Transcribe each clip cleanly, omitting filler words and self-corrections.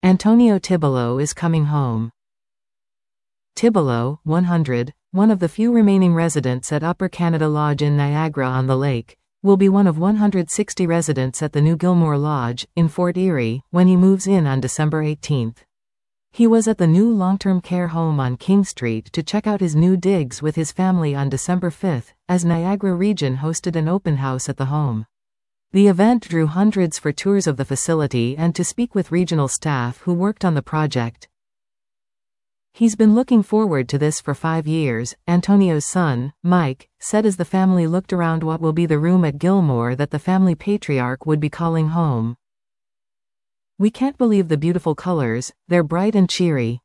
Antonio Tibolo is coming home. Tibolo, 100, one of the few remaining residents at Upper Canada Lodge in Niagara-on-the-Lake, will be one of 160 residents at the new Gilmore Lodge, in Fort Erie, when he moves in on December 18. He was at the new long-term care home on King Street to check out his new digs with his family on December 5, as Niagara Region hosted an open house at the home. The event drew hundreds for tours of the facility and to speak with regional staff who worked on the project. He's been looking forward to this for 5 years, Antonio's son, Mike, said as the family looked around what will be the room at Gilmore that the family patriarch would be calling home. "We can't believe the beautiful colors, they're bright and cheery."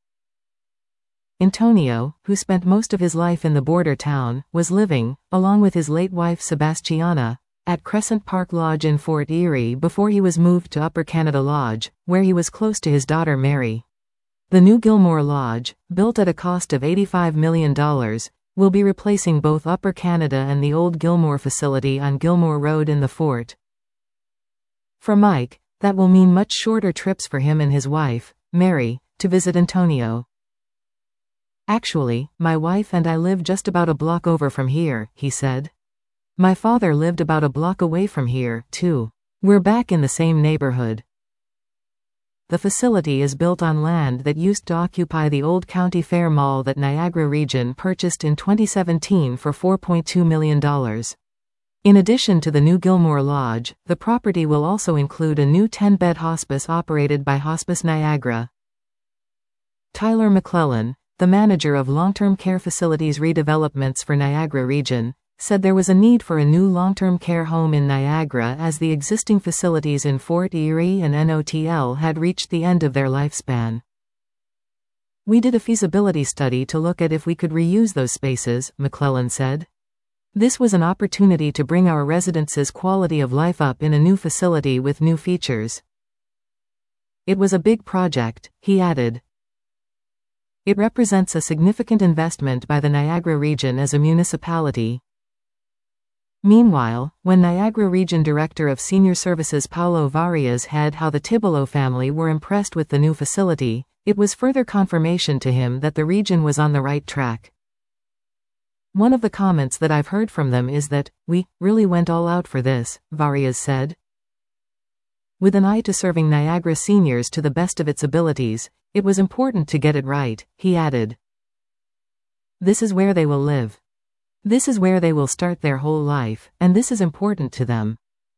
Antonio, who spent most of his life in the border town, was living, along with his late wife Sebastiana, at Crescent Park Lodge in Fort Erie before he was moved to Upper Canada Lodge, where he was close to his daughter Mary. The new Gilmore Lodge, built at a cost of $85 million, will be replacing both Upper Canada and the old Gilmore facility on Gilmore Road in the fort. For Mike, that will mean much shorter trips for him and his wife, Mary, to visit Antonio. "Actually, my wife and I live just about a block over from here," he said. "My father lived about a block away from here, too. We're back in the same neighborhood." The facility is built on land that used to occupy the old County Fair Mall that Niagara Region purchased in 2017 for $4.2 million. In addition to the new Gilmore Lodge, the property will also include a new 10-bed hospice operated by Hospice Niagara. Tyler McClellan, the manager of long-term care facilities redevelopments for Niagara Region, said there was a need for a new long-term care home in Niagara as the existing facilities in Fort Erie and NOTL had reached the end of their lifespan. "We did a feasibility study to look at if we could reuse those spaces," McClellan said. "This was an opportunity to bring our residents' quality of life up in a new facility with new features. It was a big project," he added. "It represents a significant investment by the Niagara Region as a municipality." Meanwhile, when Niagara Region Director of Senior Services Paulo Varias said how the Tibolo family were impressed with the new facility, it was further confirmation to him that the region was on the right track. "One of the comments that I've heard from them is that, we really went all out for this," Varias said. "With an eye to serving Niagara seniors to the best of its abilities, it was important to get it right," he added. "This is where they will live. This is where they will start their whole life, and this is important to them."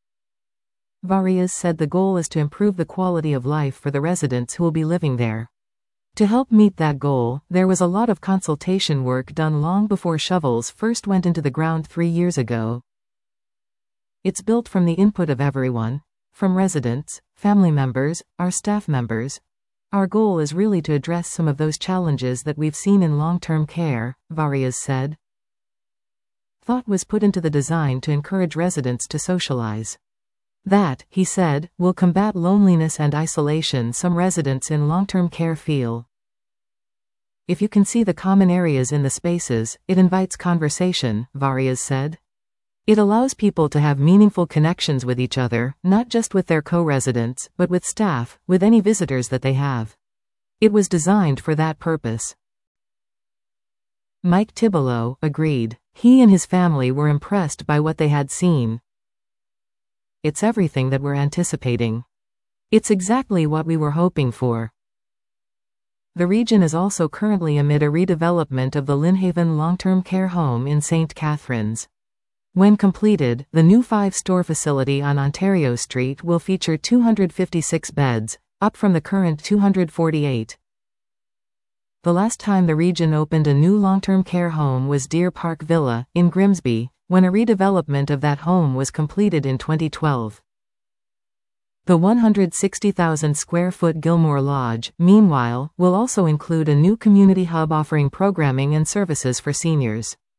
Varias said the goal is to improve the quality of life for the residents who will be living there. To help meet that goal, there was a lot of consultation work done long before shovels first went into the ground 3 years ago. "It's built from the input of everyone, from residents, family members, our staff members. Our goal is really to address some of those challenges that we've seen in long-term care," Varias said. "Thought was put into the design to encourage residents to socialize. That," he said, "will combat loneliness and isolation some residents in long-term care feel. If you can see the common areas in the spaces, it invites conversation," Varias said. "It allows people to have meaningful connections with each other, not just with their co-residents, but with staff, with any visitors that they have. It was designed for that purpose." Mike Tibolo agreed. He and his family were impressed by what they had seen. "It's everything that we're anticipating. It's exactly what we were hoping for." The region is also currently amid a redevelopment of the Lynnhaven long-term care home in St. Catharines. When completed, the new 5-store facility on Ontario Street will feature 256 beds, up from the current 248. The last time the region opened a new long-term care home was Deer Park Villa, in Grimsby, when a redevelopment of that home was completed in 2012. The 160,000-square-foot Gilmore Lodge, meanwhile, will also include a new community hub offering programming and services for seniors.